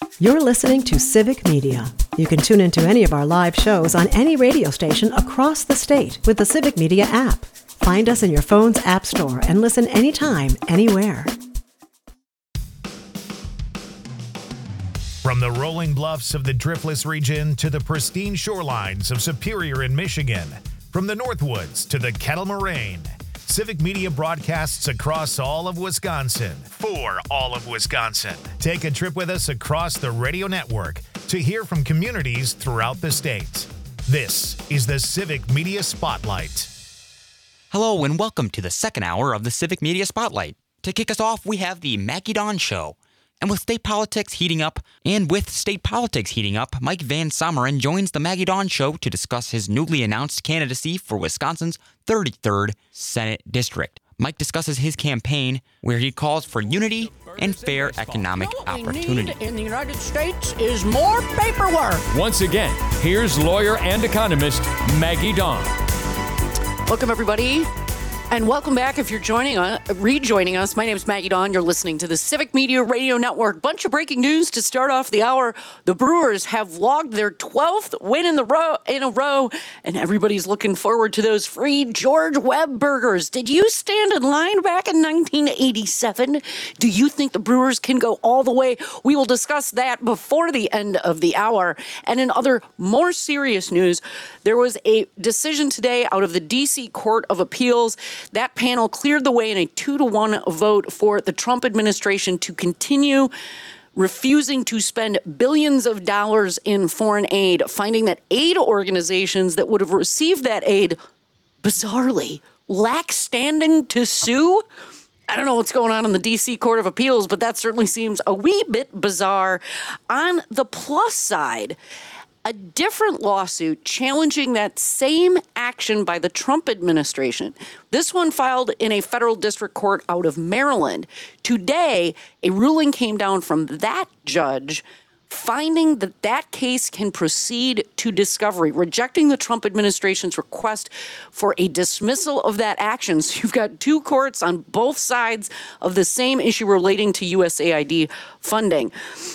You're listening to Civic Media. You can tune into any of our live shows on any radio station across the state with the Civic Media app. Find us in your phone's app store and listen anytime, anywhere. From the rolling bluffs of the Driftless region to the pristine shorelines of Superior in Michigan, from the Northwoods to the Kettle Moraine, Civic Media broadcasts across all of Wisconsin for all of Wisconsin. Take a trip with us across the radio network to hear from communities throughout the state. This is the Civic Media Spotlight. Hello and welcome to the second hour of the Civic Media Spotlight. To kick us off, we have the Maggie Dawn Show. And with state politics heating up, Mike Van Someren joins the Maggie Dawn Show to discuss his newly announced candidacy for Wisconsin's 33rd Senate District. Mike discusses his campaign, where he calls for unity and fair economic opportunity. In the United States is more paperwork. Once again, here's lawyer and economist Maggie Dawn. Welcome, everybody. And welcome back if you're rejoining us. My name is Maggie Dawn. You're listening to the Civic Media Radio Network. Bunch of breaking news to start off the hour. The Brewers have logged their 12th win in a row, and everybody's looking forward to those free George Webb burgers. Did you stand in line back in 1987? Do you think the Brewers can go all the way? We will discuss that before the end of the hour. And in other more serious news, there was a decision today out of the D.C. Court of Appeals. That panel cleared the way in a 2-1 vote for the Trump administration to continue refusing to spend billions of dollars in foreign aid, finding that aid organizations that would have received that aid, bizarrely, lack standing to sue. I don't know what's going on in the D.C. Court of Appeals, but that certainly seems a wee bit bizarre. On the plus side, a different lawsuit challenging that same action by the Trump administration. This one filed in a federal district court out of Maryland. Today, a ruling came down from that judge finding that that case can proceed to discovery, rejecting the Trump administration's request for a dismissal of that action. So you've got two courts on both sides of the same issue relating to USAID funding.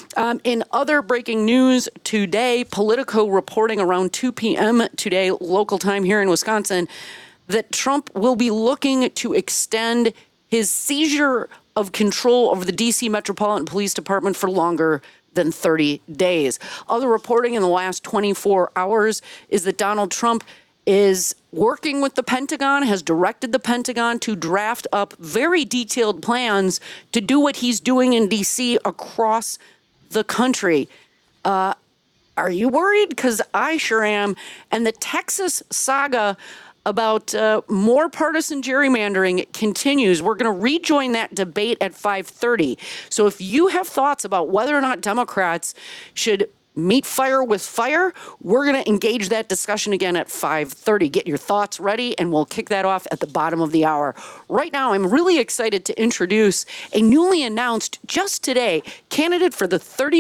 In other breaking news today, Politico reporting around 2 p.m. today, local time here in Wisconsin, that Trump will be looking to extend his seizure of control over the D.C. Metropolitan Police Department for longer than 30 days. Other reporting in the last 24 hours is that Donald Trump is working with the Pentagon, has directed the Pentagon to draft up very detailed plans to do what he's doing in D.C. across the country. Are you worried? Because I sure am. And the Texas saga about more partisan gerrymandering continues. We're going to rejoin that debate at 5:30. So if you have thoughts about whether or not Democrats should meet fire with fire, we're going to engage that discussion again at 5:30. Get your thoughts ready, and we'll kick that off at the bottom of the hour. Right now, I'm really excited to introduce a newly announced, just today, candidate for the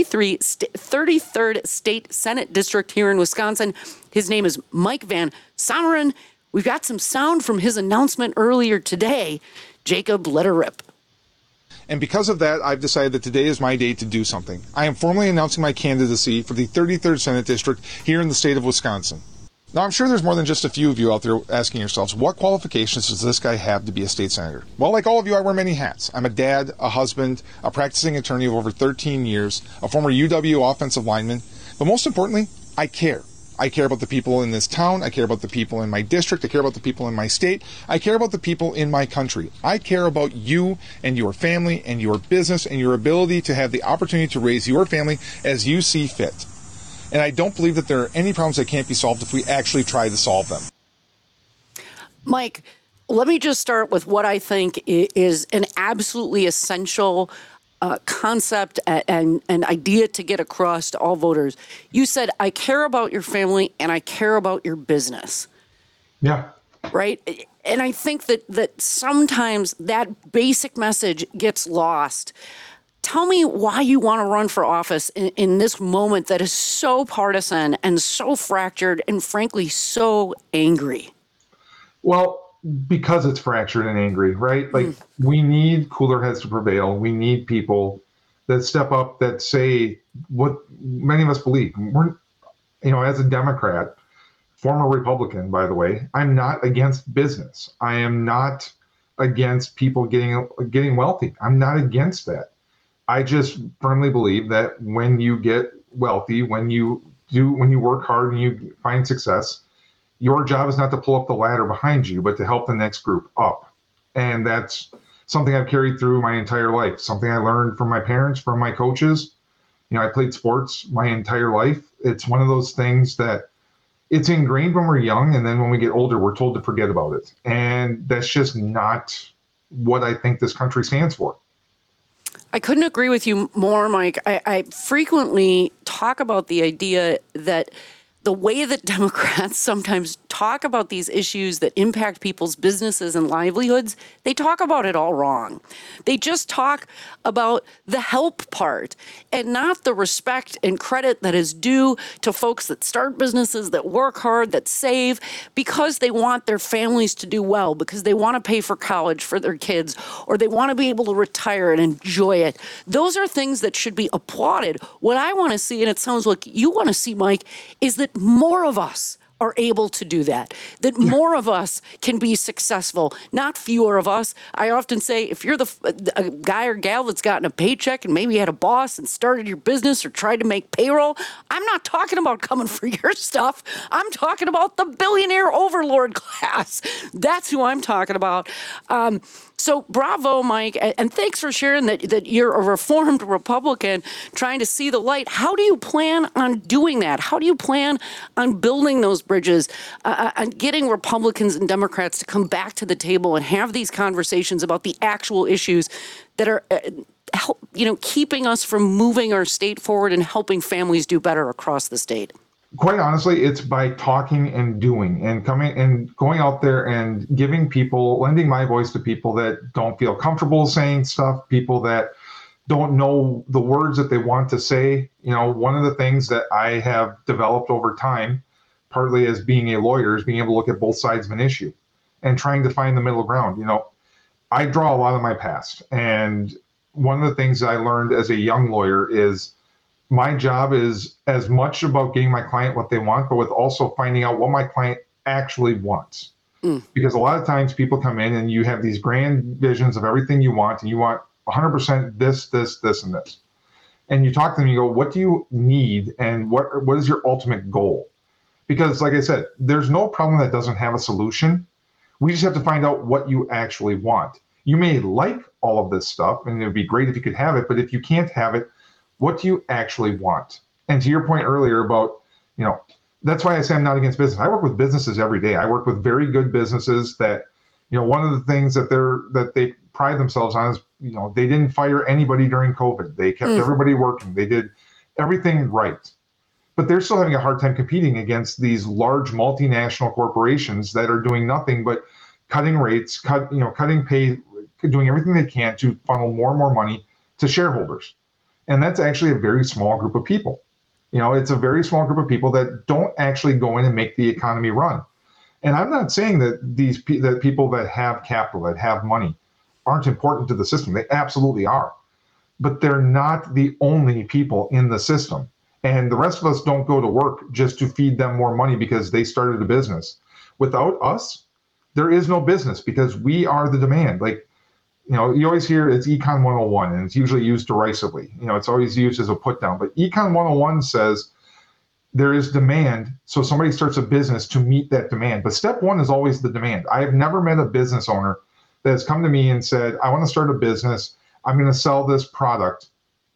33rd State Senate District here in Wisconsin. His name is Mike Van Someren. We've got some sound from his announcement earlier today. Jacob, let her rip. And because of that, I've decided that today is my day to do something. I am formally announcing my candidacy for the 33rd Senate District here in the state of Wisconsin. Now, I'm sure there's more than just a few of you out there asking yourselves, what qualifications does this guy have to be a state senator? Well, like all of you, I wear many hats. I'm a dad, a husband, a practicing attorney of over 13 years, a former UW offensive lineman. But most importantly, I care. I care about the people in this town. I care about the people in my district. I care about the people in my state. I care about the people in my country. I care about you and your family and your business and your ability to have the opportunity to raise your family as you see fit. And I don't believe that there are any problems that can't be solved if we actually try to solve them. Mike, let me just start with what I think is an absolutely essential concept and idea to get across to all voters. You said, I care about your family and I care about your business. Yeah. Right? And I think that sometimes that basic message gets lost. Tell me why you want to run for office in this moment that is so partisan and so fractured and frankly so angry. Well, because it's fractured and angry, right? Like we need cooler heads to prevail. We need people that step up, that say what many of us believe. We're, as a Democrat, former Republican, by the way, I'm not against business. I am not against people getting wealthy. I'm not against that. I just firmly believe that when you get wealthy, when you work hard and you find success, your job is not to pull up the ladder behind you, but to help the next group up. And that's something I've carried through my entire life, something I learned from my parents, from my coaches. I played sports my entire life. It's one of those things that it's ingrained when we're young, and then when we get older, we're told to forget about it. And that's just not what I think this country stands for. I couldn't agree with you more, Mike. I frequently talk about the idea that the way that Democrats sometimes talk about these issues that impact people's businesses and livelihoods, they talk about it all wrong. They just talk about the help part and not the respect and credit that is due to folks that start businesses, that work hard, that save, because they want their families to do well, because they want to pay for college for their kids, or they want to be able to retire and enjoy it. Those are things that should be applauded. What I want to see, and it sounds like you want to see, Mike, is that more of us are able to do that more of us can be successful, not fewer of us. I often say, if you're a guy or gal that's gotten a paycheck and maybe had a boss and started your business or tried to make payroll, I'm not talking about coming for your stuff. I'm talking about the billionaire overlord class. That's who I'm talking about. So bravo, Mike, and thanks for sharing that you're a reformed Republican trying to see the light. How do you plan on doing that? How do you plan on building those bridges, and getting Republicans and Democrats to come back to the table and have these conversations about the actual issues that are keeping us from moving our state forward and helping families do better across the state? Quite honestly, it's by talking and doing and coming and going out there and lending my voice to people that don't feel comfortable saying stuff, people that don't know the words that they want to say. One of the things that I have developed over time, partly as being a lawyer, is being able to look at both sides of an issue and trying to find the middle ground. I draw a lot of my past. And one of the things I learned as a young lawyer is my job is as much about getting my client what they want, but with also finding out what my client actually wants. Because a lot of times people come in and you have these grand visions of everything you want, and you want 100% this, this, this, and this. And you talk to them, you go, what do you need? And what is your ultimate goal? Because like I said, there's no problem that doesn't have a solution. We just have to find out what you actually want. You may like all of this stuff, and it would be great if you could have it, but if you can't have it, what do you actually want? And to your point earlier about, that's why I say I'm not against business. I work with businesses every day. I work with very good businesses that, one of the things that they pride themselves on is, they didn't fire anybody during COVID. They kept everybody working. They did everything right. But they're still having a hard time competing against these large multinational corporations that are doing nothing but cutting rates, cutting pay, doing everything they can to funnel more and more money to shareholders. And that's actually a very small group of people. It's a very small group of people that don't actually go in and make the economy run. And I'm not saying that that people that have capital, that have money, aren't important to the system. They absolutely are. But they're not the only people in the system. And the rest of us don't go to work just to feed them more money because they started a business. Without us, there is no business because we are the demand. You always hear it's Econ 101, and it's usually used derisively. It's always used as a put down. But Econ 101 says there is demand, so somebody starts a business to meet that demand. But step one is always the demand. I have never met a business owner that has come to me and said, I want to start a business. I'm going to sell this product,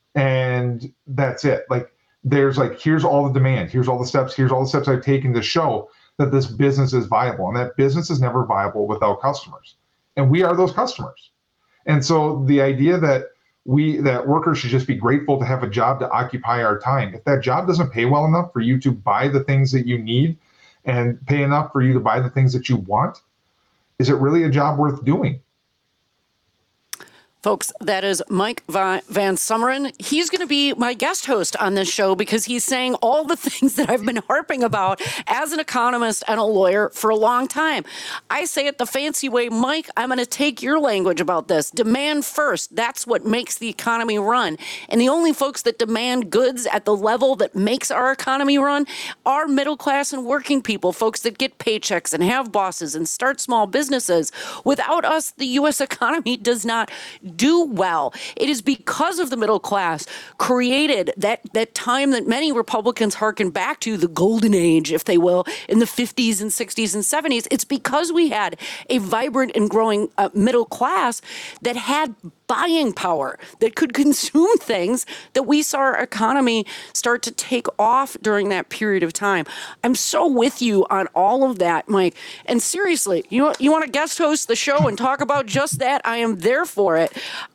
and that's it. Here's all the demand. Here's all the steps I've taken to show that this business is viable. And that business is never viable without customers. And we are those customers. And so the idea that workers should just be grateful to have a job to occupy our time. If that job doesn't pay well enough for you to buy the things that you need and pay enough for you to buy the things that you want, is it really a job worth doing? Folks, that is Mike Van Sumeren. He's going to be my guest host on this show because he's saying all the things that I've been harping about as an economist and a lawyer for a long time. I say it the fancy way, Mike, I'm going to take your language about this. Demand first. That's what makes the economy run. And the only folks that demand goods at the level that makes our economy run are middle class and working people, folks that get paychecks and have bosses and start small businesses. Without us, the U.S. economy does not do well. It is because of the middle class created that time that many Republicans hearken back to, the golden age, if they will, in the 50s and 60s and 70s. It's because we had a vibrant and growing middle class that had buying power, that could consume things, that we saw our economy start to take off during that period of time. I'm so with you on all of that, Mike. And seriously, you want to guest host the show and talk about just that? I am there for it.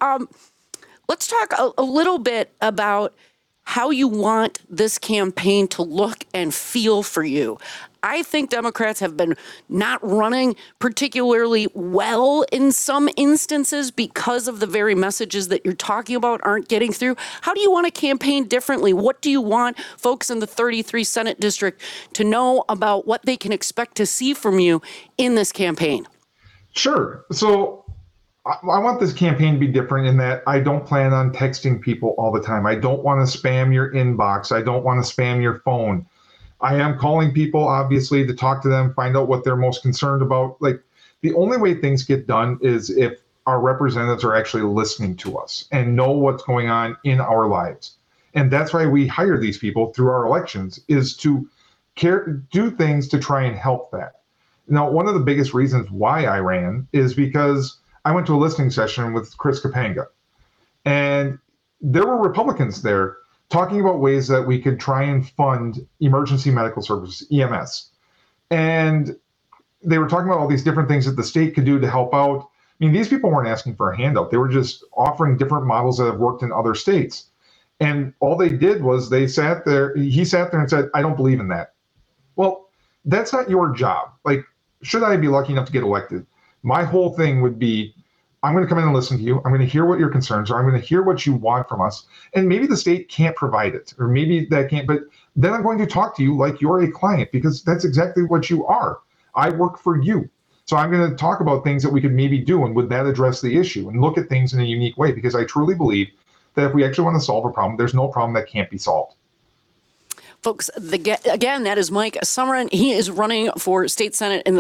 Let's talk a little bit about how you want this campaign to look and feel for you. I think Democrats have been not running particularly well in some instances because of the very messages that you're talking about aren't getting through. How do you want to campaign differently? What do you want folks in the 33 Senate District to know about what they can expect to see from you in this campaign? Sure. So I want this campaign to be different in that I don't plan on texting people all the time. I don't want to spam your inbox. I don't want to spam your phone. I am calling people, obviously, to talk to them, find out what they're most concerned about. Like, the only way things get done is if our representatives are actually listening to us and know what's going on in our lives. And that's why we hire these people through our elections, is to do things to try and help that. Now, one of the biggest reasons why I ran is because I went to a listening session with Chris Kapanga, and there were Republicans there talking about ways that we could try and fund emergency medical services, EMS. And they were talking about all these different things that the state could do to help out. I mean, these people weren't asking for a handout. They were just offering different models that have worked in other states. And all they did was he sat there and said, I don't believe in that. Well, that's not your job. Like, should I be lucky enough to get elected? My whole thing would be, I'm going to come in and listen to you. I'm going to hear what your concerns are. I'm going to hear what you want from us. And maybe the state can't provide it, or maybe that can't, but then I'm going to talk to you like you're a client, because that's exactly what you are. I work for you. So I'm going to talk about things that we could maybe do, and would that address the issue, and look at things in a unique way, because I truly believe that if we actually want to solve a problem, there's no problem that can't be solved. Folks, again, that is Mike Sumeren. He is running for state senate in the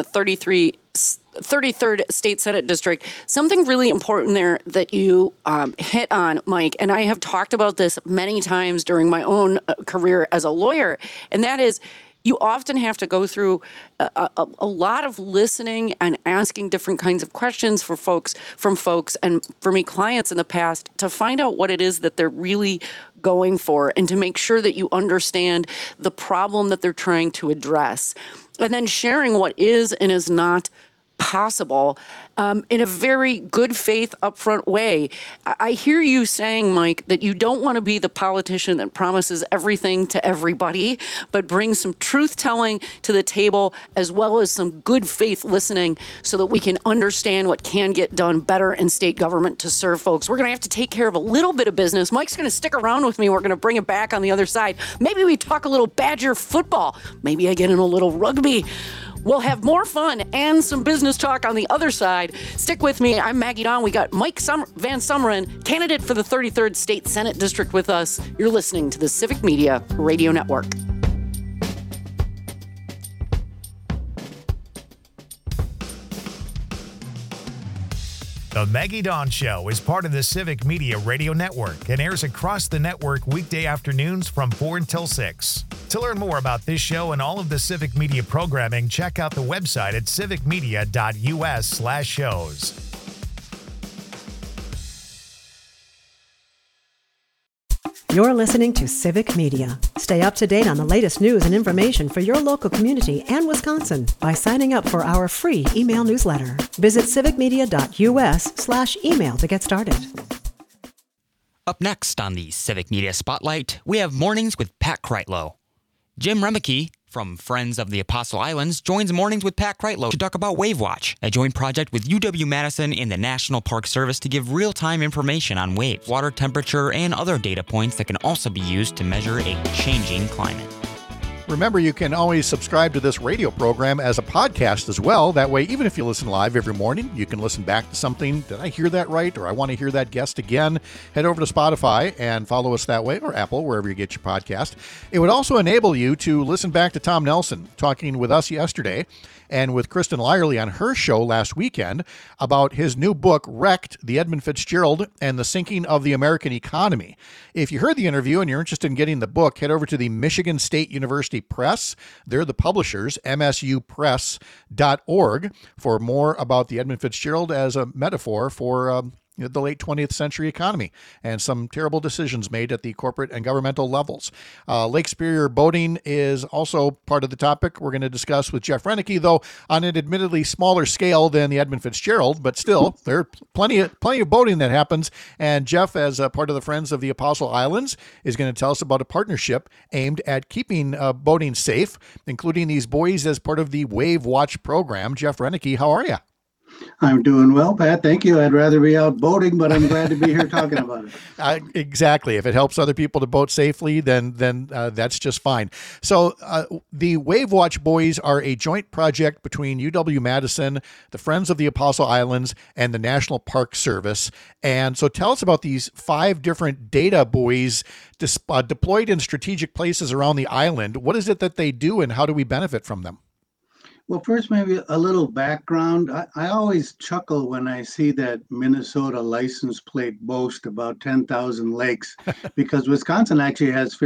33rd State Senate District. Something really important there that you hit on, Mike, and I have talked about this many times during my own career as a lawyer, and that is, you often have to go through a lot of listening and asking different kinds of questions from folks, and for me, clients in the past, to find out what it is that they're really going for, and to make sure that you understand the problem that they're trying to address, and then sharing what is and is not possible in a very good faith, upfront way. I hear you saying, Mike, that you don't want to be the politician that promises everything to everybody, but brings some truth-telling to the table, as well as some good faith listening, so that we can understand what can get done better in state government to serve folks. We're going to have to take care of a little bit of business. Mike's going to stick around with me. We're going to bring it back on the other side. Maybe we talk a little Badger football. Maybe I get in a little rugby. We'll have more fun and some business talk on the other side. Stick with me. I'm Maggie Dawn. We got Mike Van Sumeren, candidate for the 33rd State Senate District, with us. You're listening to the Civic Media Radio Network. The Maggie Dawn Show is part of the Civic Media Radio Network and airs across the network weekday afternoons from 4 until 6. To learn more about this show and all of the Civic Media programming, check out the website at civicmedia.us/shows. You're listening to Civic Media. Stay up to date on the latest news and information for your local community and Wisconsin by signing up for our free email newsletter. Visit civicmedia.us/email to get started. Up next on the Civic Media Spotlight, we have Mornings with Pat Kreitlow. Jim Remeke from Friends of the Apostle Islands joins Mornings with Pat Kreitlow to talk about Wave Watch, a joint project with UW-Madison and the National Park Service to give real-time information on waves, water temperature, and other data points that can also be used to measure a changing climate. Remember, you can always subscribe to this radio program as a podcast as well. That way, even if you listen live every morning, you can listen back to something. Did I hear that right? Or I want to hear that guest again. Head over to Spotify and follow us that way, or Apple, wherever you get your podcast. It would also enable you to listen back to Tom Nelson talking with us yesterday and with Kristen Lyerly on her show last weekend about his new book, Wrecked, the Edmund Fitzgerald and the Sinking of the American Economy. If you heard the interview and you're interested in getting the book, head over to the Michigan State University Press. They're the publishers, msupress.org, for more about the Edmund Fitzgerald as a metaphor for the late 20th century economy and some terrible decisions made at the corporate and governmental levels. Lake Superior boating is also part of the topic we're going to discuss with Jeff Renneke, though on an admittedly smaller scale than the Edmund Fitzgerald, but still, there are plenty of boating that happens. And Jeff, as a part of the Friends of the Apostle Islands, is going to tell us about a partnership aimed at keeping boating safe, including these buoys as part of the Wave Watch program. Jeff Renneke, how are you? I'm doing well, Pat. Thank you. I'd rather be out boating, but I'm glad to be here talking about it. Exactly. If it helps other people to boat safely, then that's just fine. So the Wave Watch buoys are a joint project between UW-Madison, the Friends of the Apostle Islands, and the National Park Service. And so tell us about these 5 different data buoys deployed in strategic places around the island. What is it that they do, and how do we benefit from them? Well, first, maybe a little background. I always chuckle when I see that Minnesota license plate boast about 10,000 lakes, because Wisconsin actually has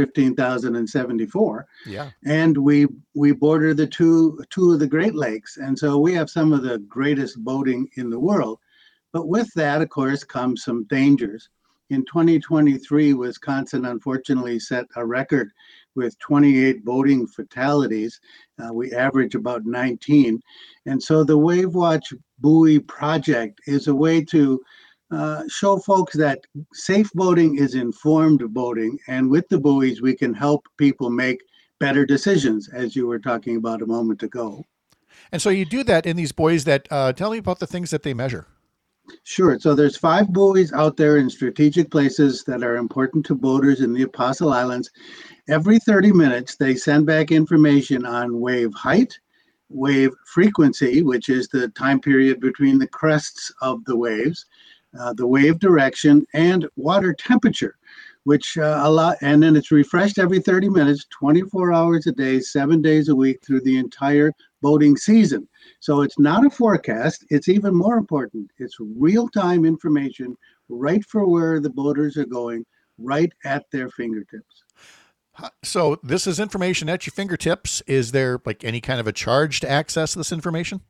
15,074. Yeah. And we border the two of the Great Lakes. And so we have some of the greatest boating in the world. But with that, of course, comes some dangers. In 2023, Wisconsin unfortunately set a record with 28 boating fatalities. We average about 19. And so the Wave Watch buoy project is a way to show folks that safe boating is informed boating. And with the buoys, we can help people make better decisions, as you were talking about a moment ago. And so you do that in these buoys that tell me about the things that they measure. Sure. So there's 5 buoys out there in strategic places that are important to boaters in the Apostle Islands. Every 30 minutes, they send back information on wave height, wave frequency, which is the time period between the crests of the waves, the wave direction, and water temperature, which and then it's refreshed every 30 minutes, 24 hours a day, 7 days a week through the entire boating season. So it's not a forecast. It's even more important. It's real-time information right for where the boaters are going, right at their fingertips. So this is information at your fingertips. Is there like any kind of a charge to access this information?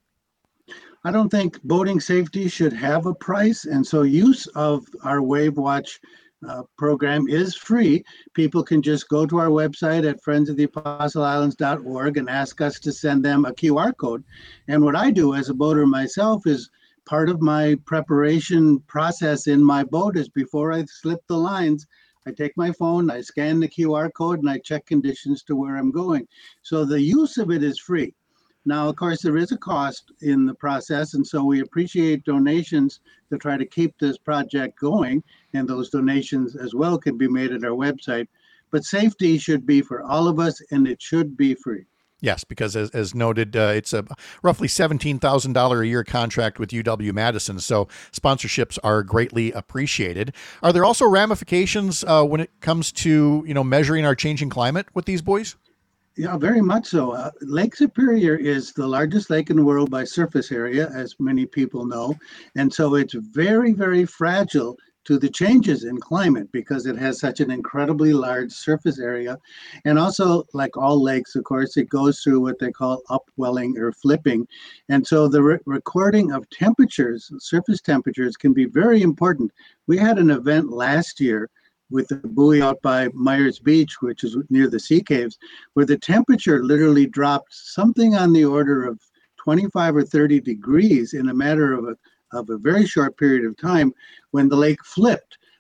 I don't think boating safety should have a price. And so use of our Wave Watch program is free. People can just go to our website at friendsoftheapostleislands.org and ask us to send them a QR code. And what I do as a boater myself is part of my preparation process in my boat is before I slip the lines, I take my phone, I scan the QR code, and I check conditions to where I'm going. So the use of it is free. Now, of course, there is a cost in the process, and so we appreciate donations to try to keep this project going, and those donations as well can be made at our website. But safety should be for all of us, and it should be free. Yes, because as noted, it's a roughly $17,000 a year contract with UW-Madison, so sponsorships are greatly appreciated. Are there also ramifications when it comes to measuring our changing climate with these buoys? Yeah, very much so. Lake Superior is the largest lake in the world by surface area, as many people know. And so it's very, very fragile to the changes in climate because it has such an incredibly large surface area. And also, like all lakes, of course, it goes through what they call upwelling or flipping. And so the recording of temperatures, surface temperatures, can be very important. We had an event last year with the buoy out by Myers Beach, which is near the Sea Caves, where the temperature literally dropped something on the order of 25 or 30 degrees in a matter of a very short period of time when the lake flipped.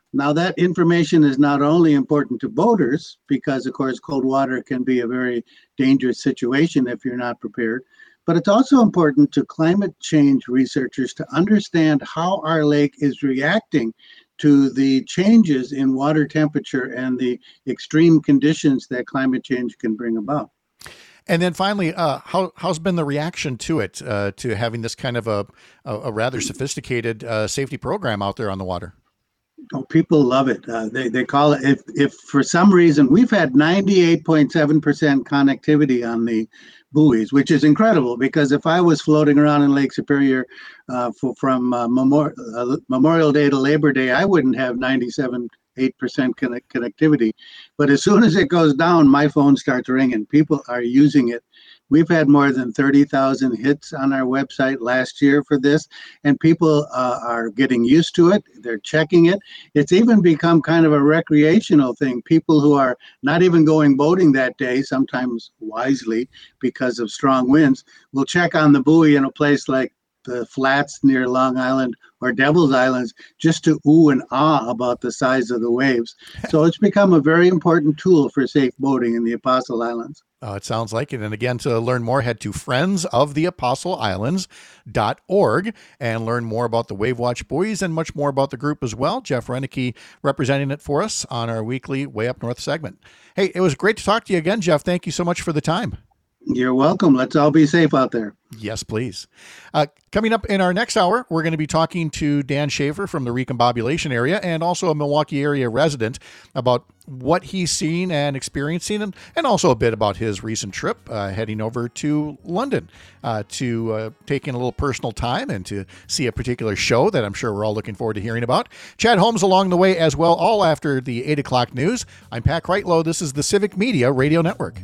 Now, that information is not only important to boaters, because, of course, cold water can be a very dangerous situation if you're not prepared, but it's also important to climate change researchers to understand how our lake is reacting to the changes in water temperature and the extreme conditions that climate change can bring about. And then finally, how's been the reaction to it, to having this kind of a rather sophisticated safety program out there on the water? Oh, people love it. They call it, if for some reason, we've had 98.7% connectivity on the buoys, which is incredible, because if I was floating around in Lake Superior from Memorial Day to Labor Day, I wouldn't have 97.8% connectivity. But as soon as it goes down, my phone starts ringing. People are using it. We've had more than 30,000 hits on our website last year for this, and people are getting used to it. They're checking it. It's even become kind of a recreational thing. People who are not even going boating that day, sometimes wisely because of strong winds, will check on the buoy in a place like the Flats near Long Island or Devil's Islands just to ooh and ah about the size of the waves. So it's become a very important tool for safe boating in the Apostle Islands. It sounds like it. And again, to learn more, head to friendsoftheapostleislands.org and learn more about the Wave Watch buoys and much more about the group as well. Jeff Renneke representing it for us on our weekly Way Up North segment. Hey, it was great to talk to you again, Jeff. Thank you so much for the time. You're welcome. Let's all be safe out there. Yes, please. Coming up in our next hour, we're going to be talking to Dan Schaefer from the Recombobulation area and also a Milwaukee area resident about what he's seen and experiencing, and also a bit about his recent trip heading over to London to take in a little personal time and to see a particular show that I'm sure we're all looking forward to hearing about. Chad Holmes along the way as well, all after the 8 o'clock news. I'm Pat Kreitlow. This is the Civic Media Radio Network.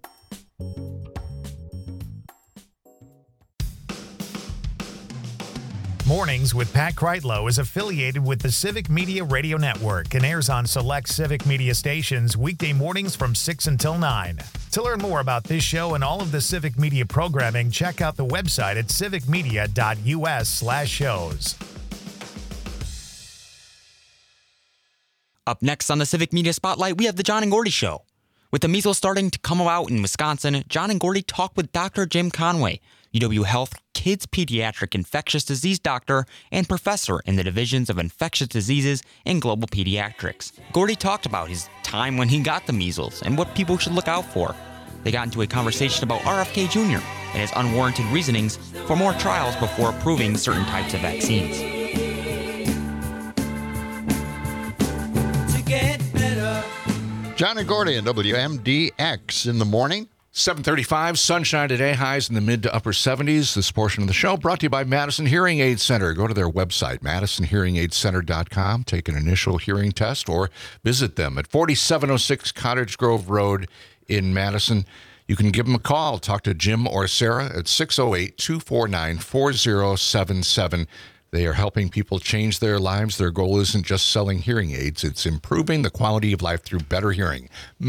Mornings with Pat Kreitlow is affiliated with the Civic Media Radio Network and airs on select Civic Media stations weekday mornings from 6 until 9. To learn more about this show and all of the Civic Media programming, check out the website at civicmedia.us/shows. Up next on the Civic Media Spotlight, we have the John and Gordy Show. With the measles starting to come out in Wisconsin, John and Gordy talk with Dr. Jim Conway, UW Health Kids Pediatric Infectious Disease Doctor and Professor in the Divisions of Infectious Diseases and Global Pediatrics. Gordy talked about his time when he got the measles and what people should look out for. They got into a conversation about RFK Jr. and his unwarranted reasonings for more trials before approving certain types of vaccines. John and Gordy and WMDX in the morning. 7:35, sunshine today, highs in the mid to upper 70s. This portion of the show brought to you by Madison Hearing Aid Center. Go to their website, madisonhearingaidcenter.com, take an initial hearing test, or visit them at 4706 Cottage Grove Road in Madison. You can give them a call. Talk to Jim or Sarah at 608-249-4077. They are helping people change their lives. Their goal isn't just selling hearing aids. It's improving the quality of life through better hearing.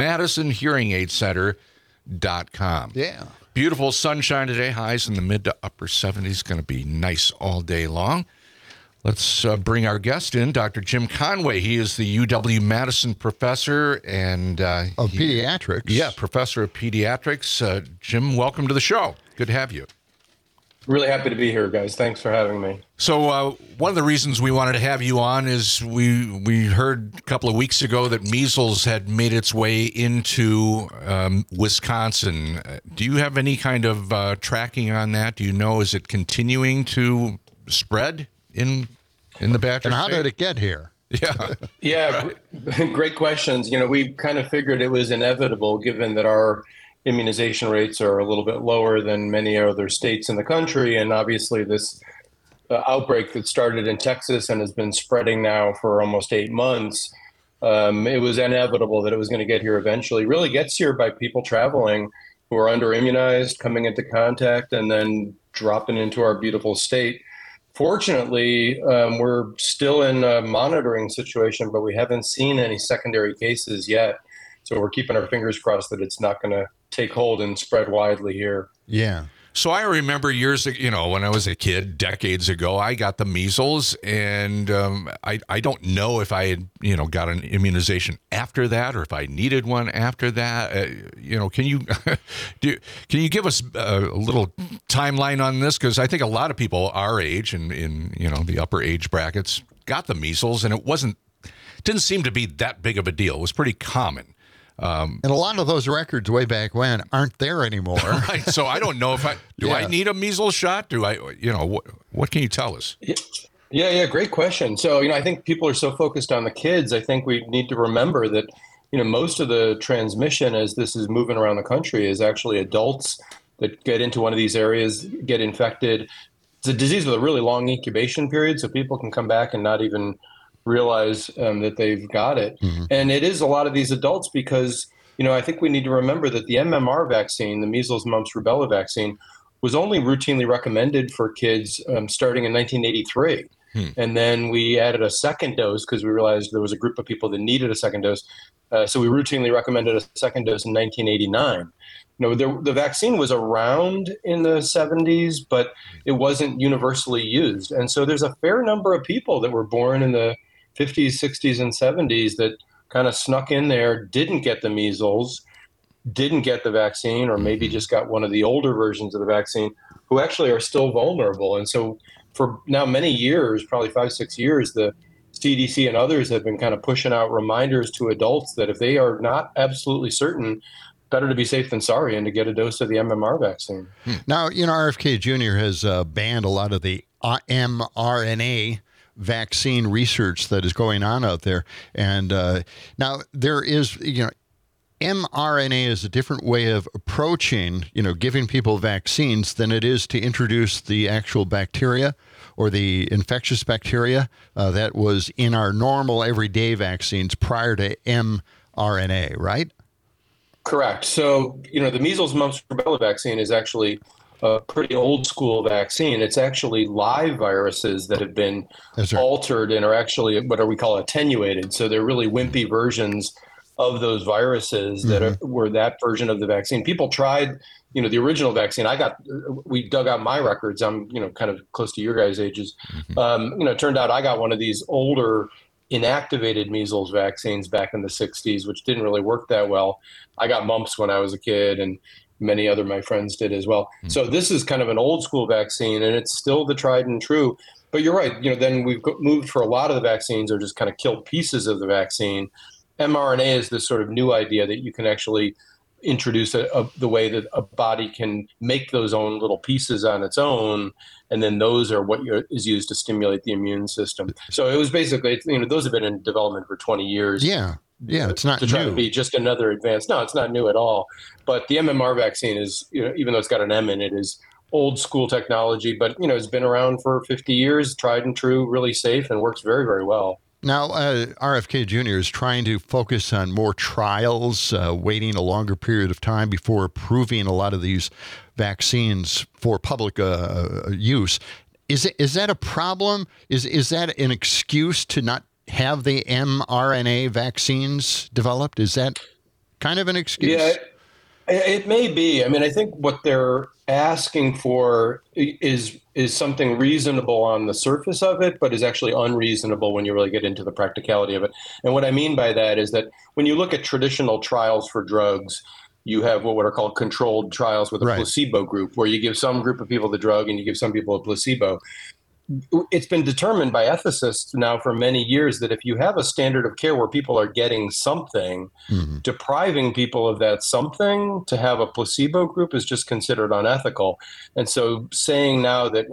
MadisonHearingAidCenter.com. Yeah. Beautiful sunshine today. Highs in the mid to upper 70s. Going to be nice all day long. Let's bring our guest in, Dr. Jim Conway. He is the UW-Madison professor and of pediatrics. Yeah, professor of pediatrics. Jim, welcome to the show. Good to have you. Really happy to be here, guys. Thanks for having me. So one of the reasons we wanted to have you on is we heard a couple of weeks ago that measles had made its way into Wisconsin. Do you have any kind of tracking on that? Do you know, is it continuing to spread in the Badger And how State? did it get here? Yeah. Yeah, great questions. You know, we kind of figured it was inevitable given that our immunization rates are a little bit lower than many other states in the country. And obviously this outbreak that started in Texas and has been spreading now for almost 8 months, it was inevitable that it was going to get here eventually. It really gets here by people traveling who are under immunized, coming into contact, and then dropping into our beautiful state. Fortunately, we're still in a monitoring situation, but we haven't seen any secondary cases yet. So we're keeping our fingers crossed that it's not going to take hold and spread widely here. Yeah. So I remember years, when I was a kid, decades ago, I got the measles, and I don't know if I had, got an immunization after that, or if I needed one after that. Can you can you give us a little timeline on this? Because I think a lot of people our age and in the upper age brackets got the measles, and it didn't seem to be that big of a deal. It was pretty common. And a lot of those records way back when aren't there anymore. Right. So I don't know if I need a measles shot? Do I, what can you tell us? Yeah. Great question. So, I think people are so focused on the kids. I think we need to remember that, most of the transmission as this is moving around the country is actually adults that get into one of these areas, get infected. It's a disease with a really long incubation period, so people can come back and not even realize that they've got it. Mm-hmm. And it is a lot of these adults because, I think we need to remember that the MMR vaccine, the measles, mumps, rubella vaccine, was only routinely recommended for kids starting in 1983. And then we added a second dose because we realized there was a group of people that needed a second dose. So we routinely recommended a second dose in 1989. The vaccine was around in the 70s, but it wasn't universally used. And so there's a fair number of people that were born in the 50s, 60s, and 70s that kind of snuck in there, didn't get the measles, didn't get the vaccine, or maybe just got one of the older versions of the vaccine, who actually are still vulnerable. And so for now many years, probably 5-6 years, the CDC and others have been kind of pushing out reminders to adults that if they are not absolutely certain, better to be safe than sorry and to get a dose of the MMR vaccine. Now, RFK Jr. has banned a lot of the mRNA vaccine research that is going on out there. And now there is, mRNA is a different way of approaching, giving people vaccines than it is to introduce the actual bacteria or the infectious bacteria that was in our normal everyday vaccines prior to mRNA, right? Correct. So, the measles, mumps, rubella vaccine is actually a pretty old school vaccine. It's actually live viruses that have been altered and are actually what we call attenuated. So they're really wimpy versions of those viruses that were that version of the vaccine. People tried, the original vaccine. We dug out my records. I'm, kind of close to your guys' ages. It turned out I got one of these older inactivated measles vaccines back in the 60s, which didn't really work that well. I got mumps when I was a kid, and many other my friends did as well. So this is kind of an old school vaccine, and it's still the tried and true. But you're right. Then we've moved for a lot of the vaccines or just kind of killed pieces of the vaccine. mRNA is this sort of new idea that you can actually introduce the way that a body can make those own little pieces on its own, and then those are what is used to stimulate the immune system. So it was basically, those have been in development for 20 years. Yeah, it's not to try to be just another advance. No, it's not new at all. But the MMR vaccine is, even though it's got an M in it, is old school technology, but it's been around for 50 years, tried and true, really safe, and works very, very well. Now, RFK Jr. is trying to focus on more trials, waiting a longer period of time before approving a lot of these vaccines for public use. Is that a problem? Is that an excuse to not have the mRNA vaccines developed? Is that kind of an excuse? Yeah, it may be. I mean, I think what they're asking for is something reasonable on the surface of it, but is actually unreasonable when you really get into the practicality of it. And what I mean by that is that when you look at traditional trials for drugs, you have what are called controlled trials with a placebo group, where you give some group of people the drug and you give some people a placebo. It's been determined by ethicists now for many years that if you have a standard of care where people are getting something, depriving people of that something to have a placebo group is just considered unethical. And so saying now that,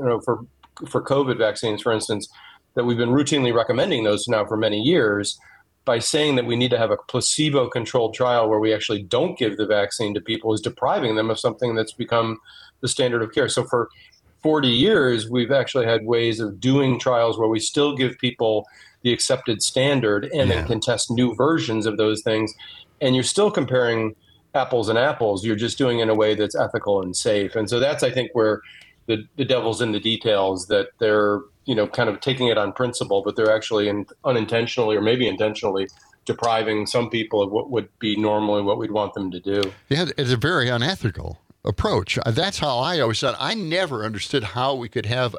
for COVID vaccines, for instance, that we've been routinely recommending those now for many years, by saying that we need to have a placebo-controlled trial where we actually don't give the vaccine to people is depriving them of something that's become the standard of care. So for 40 years, we've actually had ways of doing trials where we still give people the accepted standard and then can test new versions of those things. And you're still comparing apples and apples. You're just doing it in a way that's ethical and safe. And so that's, I think, where the devil's in the details, that they're, kind of taking it on principle, but they're actually unintentionally or maybe intentionally depriving some people of what would be normally what we'd want them to do. Yeah, it's very unethical. approach. That's how I always said. I never understood how we could have,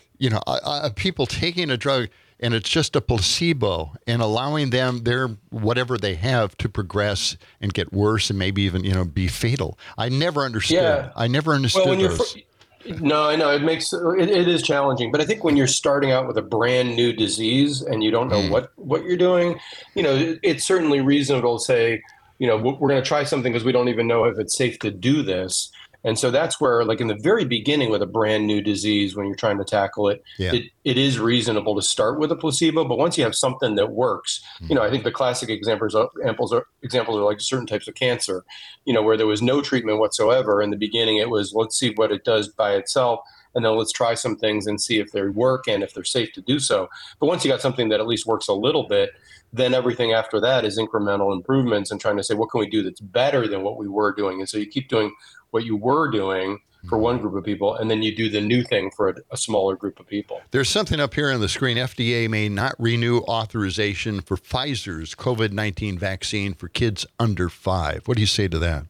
people taking a drug and it's just a placebo and allowing them their whatever they have to progress and get worse and maybe even, be fatal. I never understood. Yeah. I never understood those. No, I know it is challenging, but I think when you're starting out with a brand new disease and you don't know what you're doing, it's certainly reasonable to say, we're going to try something because we don't even know if it's safe to do this. And so that's where, like in the very beginning with a brand new disease, when you're trying to tackle it, it is reasonable to start with a placebo. But once you have something that works, I think the classic examples are like certain types of cancer, where there was no treatment whatsoever. In the beginning, it was, let's see what it does by itself. And then let's try some things and see if they work and if they're safe to do so. But once you got something that at least works a little bit, then everything after that is incremental improvements and trying to say, what can we do that's better than what we were doing? And so you keep doing what you were doing for one group of people, and then you do the new thing for a smaller group of people. There's something up here on the screen. FDA may not renew authorization for Pfizer's COVID-19 vaccine for kids under 5. What do you say to that?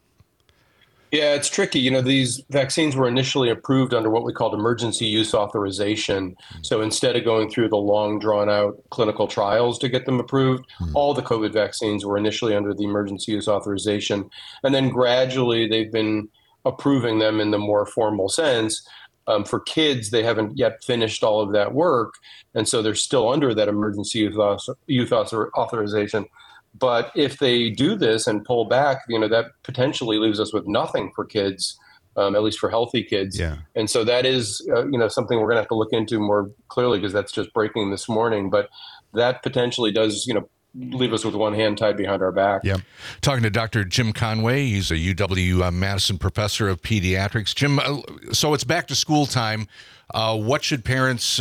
Yeah, it's tricky. These vaccines were initially approved under what we called emergency use authorization. So instead of going through the long drawn out clinical trials to get them approved, all the COVID vaccines were initially under the emergency use authorization. And then gradually they've been approving them in the more formal sense. For kids, they haven't yet finished all of that work. And so they're still under that emergency use authorization. But if they do this and pull back, that potentially leaves us with nothing for kids, at least for healthy kids. Yeah. And so that is, something we're going to have to look into more clearly because that's just breaking this morning. But that potentially does, leave us with one hand tied behind our back. Yeah. Talking to Dr. Jim Conway. He's a UW-Madison professor of pediatrics. Jim, so it's back to school time. What should parents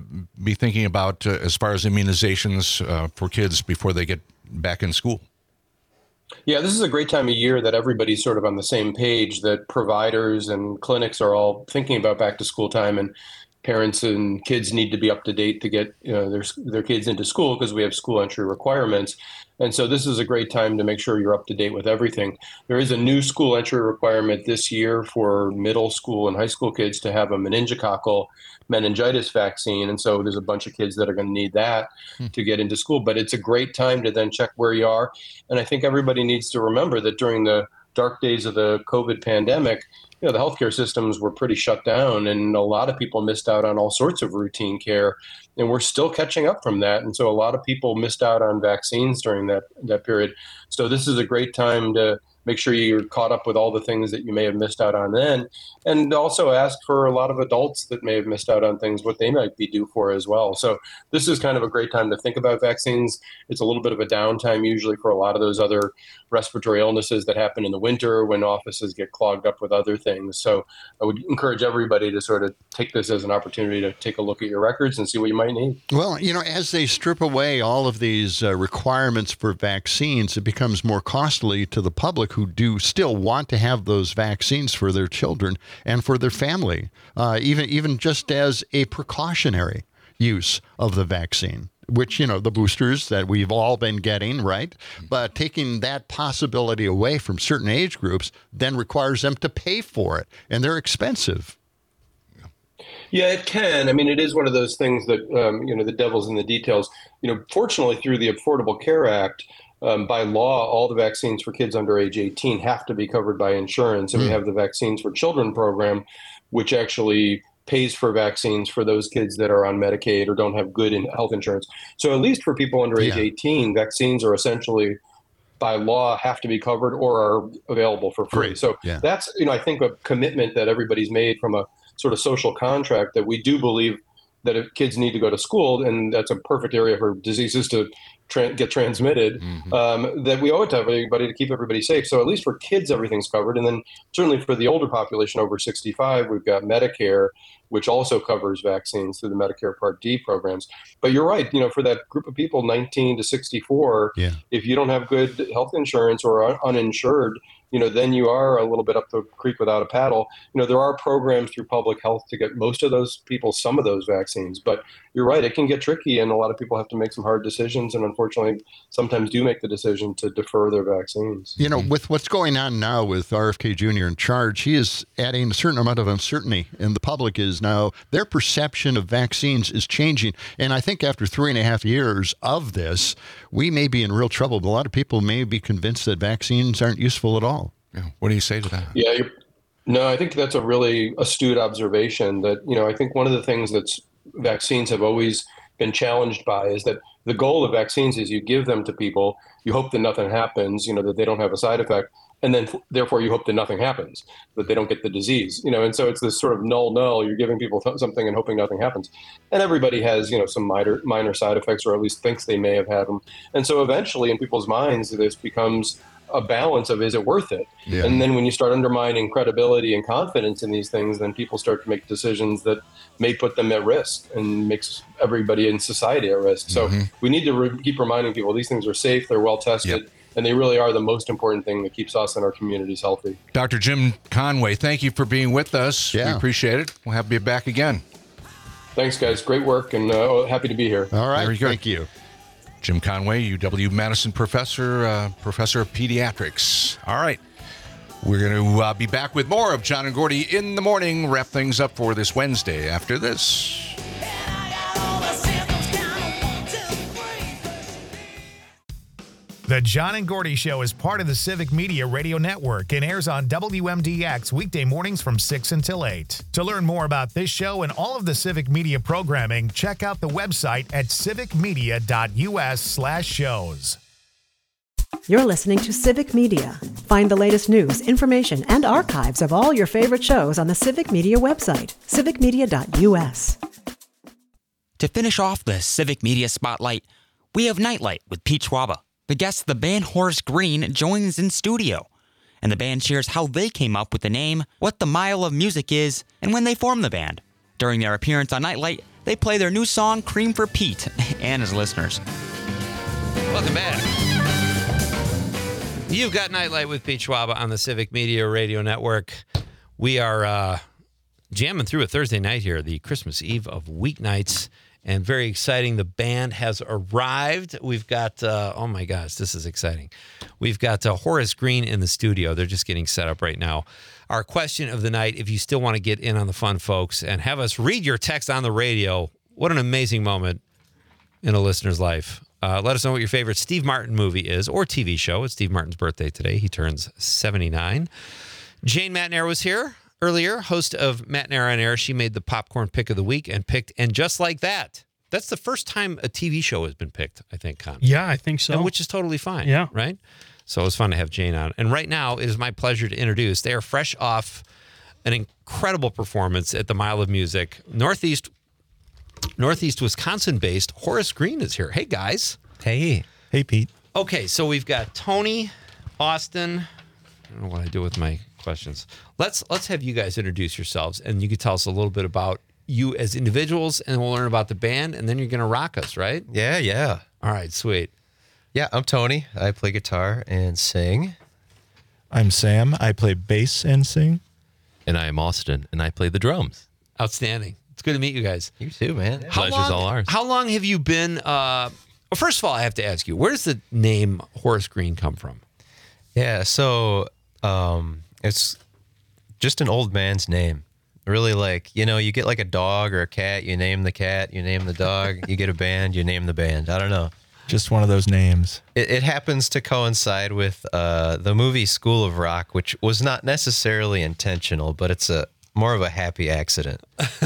be thinking about as far as immunizations for kids before they get back in school? Yeah, this is a great time of year that everybody's sort of on the same page, that providers and clinics are all thinking about back to school time, and parents and kids need to be up to date to get their kids into school because we have school entry requirements. And so this is a great time to make sure you're up to date with everything. There is a new school entry requirement this year for middle school and high school kids to have a meningococcal meningitis vaccine. And so there's a bunch of kids that are going to need that to get into school. But it's a great time to then check where you are. And I think everybody needs to remember that during the dark days of the COVID pandemic, the healthcare systems were pretty shut down, and a lot of people missed out on all sorts of routine care, and we're still catching up from that. And so a lot of people missed out on vaccines during that period. So this is a great time to make sure you're caught up with all the things that you may have missed out on then, and also ask for a lot of adults that may have missed out on things, what they might be due for as well. So this is kind of a great time to think about vaccines. It's a little bit of a downtime usually for a lot of those other respiratory illnesses that happen in the winter when offices get clogged up with other things. So I would encourage everybody to sort of take this as an opportunity to take a look at your records and see what you might need. Well, as they strip away all of these requirements for vaccines, it becomes more costly to the public who do still want to have those vaccines for their children and for their family, even just as a precautionary use of the vaccine, which, the boosters that we've all been getting, right? But taking that possibility away from certain age groups then requires them to pay for it, and they're expensive. Yeah, it can. I mean, it is one of those things that, the devil's in the details. Fortunately, through the Affordable Care Act, by law, all the vaccines for kids under age 18 have to be covered by insurance. And we have the Vaccines for Children program, which actually pays for vaccines for those kids that are on Medicaid or don't have good health insurance. So at least for people under age 18, vaccines are essentially by law have to be covered or are available for free. So that's, I think a commitment that everybody's made from a sort of social contract that we do believe that if kids need to go to school, and that's a perfect area for diseases to get transmitted, that we owe it to everybody to keep everybody safe. So at least for kids, everything's covered. And then certainly for the older population over 65, we've got Medicare, which also covers vaccines through the Medicare Part D programs. But you're right, for that group of people, 19 to 64, if you don't have good health insurance or are uninsured, then you are a little bit up the creek without a paddle. There are programs through public health to get most of those people some of those vaccines, but you're right, it can get tricky, and a lot of people have to make some hard decisions, and unfortunately sometimes do make the decision to defer their vaccines. With what's going on now with RFK Jr. in charge, he is adding a certain amount of uncertainty, and the public is now, their perception of vaccines is changing. And I think after 3.5 years of this, we may be in real trouble. But a lot of people may be convinced that vaccines aren't useful at all. Yeah. What do you say to that? Yeah, no, I think that's a really astute observation that, I think one of the things that vaccines have always been challenged by is that the goal of vaccines is you give them to people, you hope that nothing happens, that they don't have a side effect, and then therefore you hope that nothing happens, that they don't get the disease, and so it's this sort of null, you're giving people something and hoping nothing happens. And everybody has, some minor side effects, or at least thinks they may have had them. And so eventually in people's minds, this becomes a balance of, is it worth it? Yeah. And then when you start undermining credibility and confidence in these things, then people start to make decisions that may put them at risk and makes everybody in society at risk. So we need to keep reminding people these things are safe, they're well tested, and they really are the most important thing that keeps us and our communities healthy. Dr. Jim Conway, thank you for being with us. Yeah. We appreciate it. We'll have you back again. Thanks, guys. Great work, and happy to be here. All right. Thank you. Jim Conway, UW-Madison professor of pediatrics. All right. We're going to be back with more of John and Gordy in the morning. Wrap things up for this Wednesday after this. The John and Gordy Show is part of the Civic Media Radio Network and airs on WMDX weekday mornings from 6 until 8. To learn more about this show and all of the Civic Media programming, check out the website at civicmedia.us/shows. You're listening to Civic Media. Find the latest news, information, and archives of all your favorite shows on the Civic Media website, civicmedia.us. To finish off the Civic Media Spotlight, we have Nightlight with Pete Schwaba. The guest of the band Horace Green joins in studio, and the band shares how they came up with the name, what the Mile of Music is, and when they formed the band. During their appearance on Nightlight, they play their new song, Cream for Pete, and his listeners. Welcome back. You've got Nightlight with Pete Schwaba on the Civic Media Radio Network. We are jamming through a Thursday night here, the Christmas Eve of weeknights. And very exciting. The band has arrived. We've got, oh my gosh, this is exciting. We've got Horace Green in the studio. They're just getting set up right now. Our question of the night, if you still want to get in on the fun, folks, and have us read your text on the radio, what an amazing moment in a listener's life. Let us know what your favorite Steve Martin movie is or TV show. It's Steve Martin's birthday today. He turns 79. Jane Matnair was here earlier, host of Matnair on Air. She made the popcorn pick of the week and picked And Just Like That. That's the first time a TV show has been picked, I think, Con. Yeah, I think so. And which is totally fine. Yeah. Right? So it was fun to have Jane on. And right now, it is my pleasure to introduce, they are fresh off an incredible performance at the Mile of Music. Northeast Wisconsin-based Horace Green is here. Hey, guys. Hey. Hey, Pete. Okay, so we've got Tony, Austin. I don't know what I do with my questions. Let's have you guys introduce yourselves, and you can tell us a little bit about you as individuals, and we'll learn about the band, and then you're going to rock us, right? Yeah. All right, sweet. Yeah, I'm Tony. I play guitar and sing. I'm Sam. I play bass and sing. And I am Austin, and I play the drums. Outstanding. It's good to meet you guys. You too, man. Pleasure's all ours. How long have you been... well, first of all, I have to ask you, where does the name Horace Green come from? Yeah, so... it's just an old man's name. Really, like, you get like a dog or a cat, you name the cat, you name the dog, you get a band, you name the band. I don't know. Just one of those names. It happens to coincide with the movie School of Rock, which was not necessarily intentional, but it's more of a happy accident.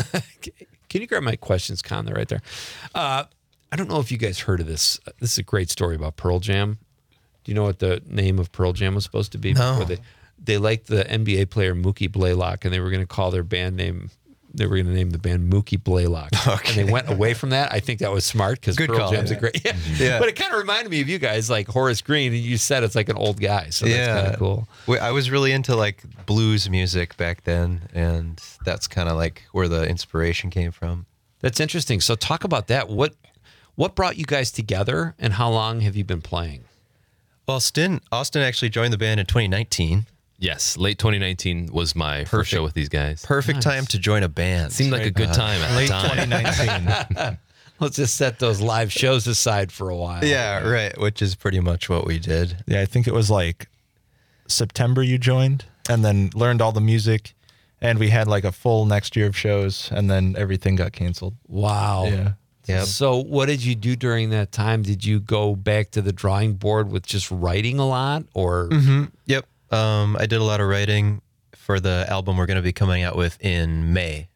Can you grab my questions, Con, right there? I don't know if you guys heard of this. This is a great story about Pearl Jam. Do you know what the name of Pearl Jam was supposed to be? No. They liked the NBA player Mookie Blaylock, and they were going to call their band name. They were going to name the band Mookie Blaylock, and they went away from that. I think that was smart because Pearl Jam's a great. Yeah. But it kind of reminded me of you guys, like Horace Green. And you said it's like an old guy, so that's kind of cool. I was really into like blues music back then, and that's kind of like where the inspiration came from. That's interesting. So talk about that. What brought you guys together, and how long have you been playing? Well, Austin actually joined the band in 2019. Yes, late 2019 was my first show with these guys. Perfect time to join a band. Seemed like a good time at Late the time. 2019. Let's just set those live shows aside for a while. Yeah, right. Which is pretty much what we did. Yeah, I think it was like September you joined, and then learned all the music, and we had like a full next year of shows, and then everything got canceled. Wow. Yeah. Yep. So what did you do during that time? Did you go back to the drawing board with just writing a lot, or? Yep. I did a lot of writing for the album we're going to be coming out with in May.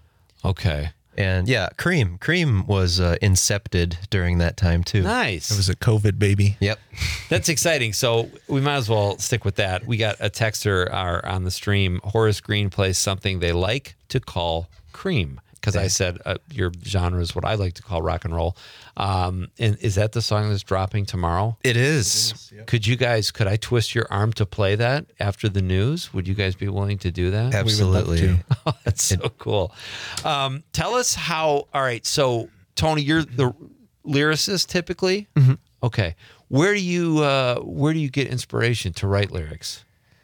Okay. And yeah, Cream was incepted during that time too. Nice. It was a COVID baby. Yep. That's exciting. So we might as well stick with that. We got a texter on the stream. Horace Green plays something they like to call cream. Because I said your genre is what I like to call rock and roll. And is that the song that's dropping tomorrow? It is. Yep. Could I twist your arm to play that after the news? Would you guys be willing to do that? Absolutely. Oh, that's so cool. Tell us how, all right, so Tony, you're the lyricist typically? Mm-hmm. Okay. Where do you get inspiration to write lyrics?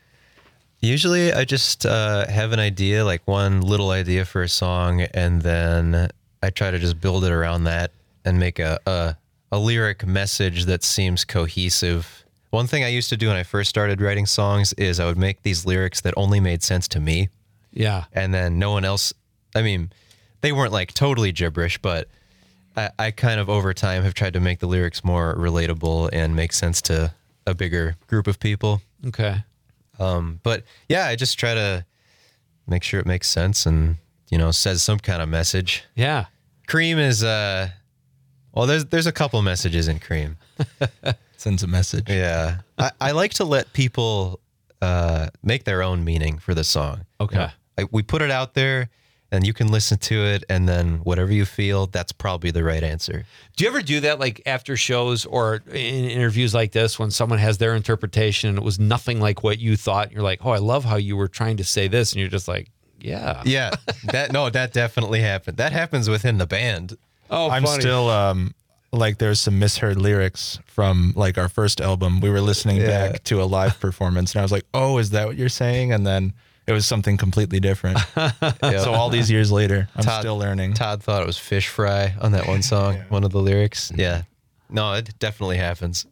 Usually I just have an idea, like one little idea for a song, and then I try to just build it around that and make a lyric message that seems cohesive. One thing I used to do when I first started writing songs is I would make these lyrics that only made sense to me. Yeah. And then no one else, I mean, they weren't like totally gibberish, but I kind of over time have tried to make the lyrics more relatable and make sense to a bigger group of people. Okay. But yeah, I just try to make sure it makes sense and, says some kind of message. Yeah. Cream is, there's a couple messages in Cream. Sends a message. Yeah. I like to let people, make their own meaning for the song. Okay. We put it out there and you can listen to it, and then whatever you feel, that's probably the right answer. Do you ever do that, like after shows or in interviews like this, when someone has their interpretation and it was nothing like what you thought? You're like, oh, I love how you were trying to say this. And you're just like, yeah. Yeah. That definitely happened. That happens within the band. Oh, I'm funny. still like there's some misheard lyrics from like our first album. We were listening back to a live performance, and I was like, oh, is that what you're saying? And then it was something completely different. So all these years later, I'm still learning. Todd thought it was fish fry on that one song, one of the lyrics. Yeah. No, it definitely happens.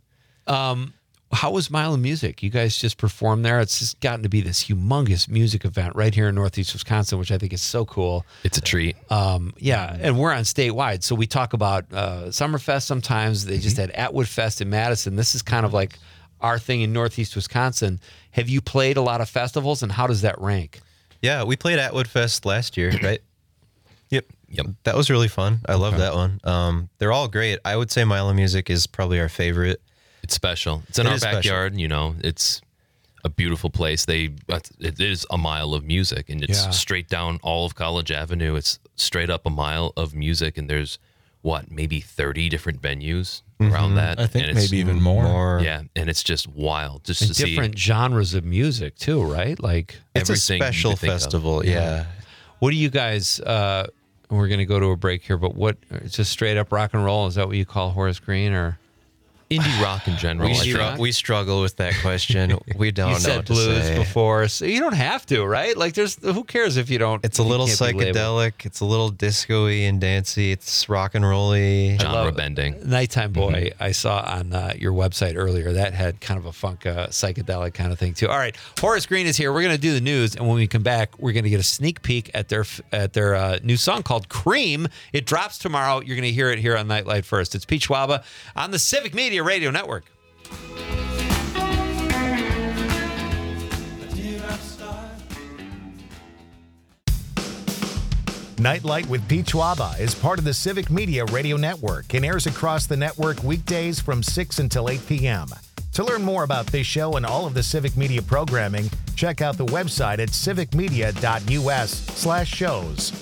How was Mile of Music? You guys just performed there. It's just gotten to be this humongous music event right here in Northeast Wisconsin, which I think is so cool. It's a treat. Yeah, and we're on statewide. So we talk about Summerfest sometimes. They just had Atwood Fest in Madison. This is kind of like our thing in Northeast Wisconsin. Have you played a lot of festivals, and how does that rank? Yeah, we played Atwood Fest last year, right? Yep. That was really fun. I love that one. They're all great. I would say Mile of Music is probably our favorite. It's special. It's in our backyard. It's a beautiful place. It is a mile of music, and it's straight down all of College Avenue. It's straight up a mile of music, and there's maybe 30 different venues around that. I think maybe even more. Yeah, and it's just wild. Just and to different genres of music too, right? Like it's a everything special festival. Yeah. What do you guys? We're going to go to a break here, but what? It's just straight up rock and roll. Is that what you call Horace Green, or? Indie rock in general. We struggle with that question. We don't you know said what to blues say. before, so you don't have to, right? Like, who cares if you don't? It's a little psychedelic. It's a little disco-y and dancey. It's rock and rolly. Genre bending. Nighttime Boy, I saw on your website earlier. That had kind of a funk, psychedelic kind of thing too. All right, Horace Green is here. We're going to do the news, and when we come back, we're going to get a sneak peek at their new song called Cream. It drops tomorrow. You're going to hear it here on Nightlight First. It's Pete Schwaba on the Civic Media Radio Network. Nightlight with Pete Schwaba is part of the Civic Media Radio Network and airs across the network weekdays from 6 until 8 p.m. To learn more about this show and all of the Civic Media programming, check out the website at civicmedia.us/shows.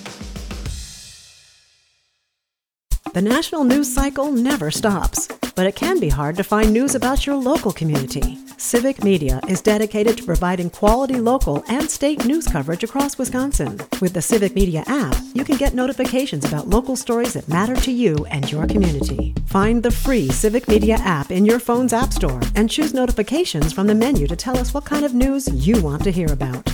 The national news cycle never stops, but it can be hard to find news about your local community. Civic Media is dedicated to providing quality local and state news coverage across Wisconsin. With the Civic Media app, you can get notifications about local stories that matter to you and your community. Find the free Civic Media app in your phone's app store and choose notifications from the menu to tell us what kind of news you want to hear about.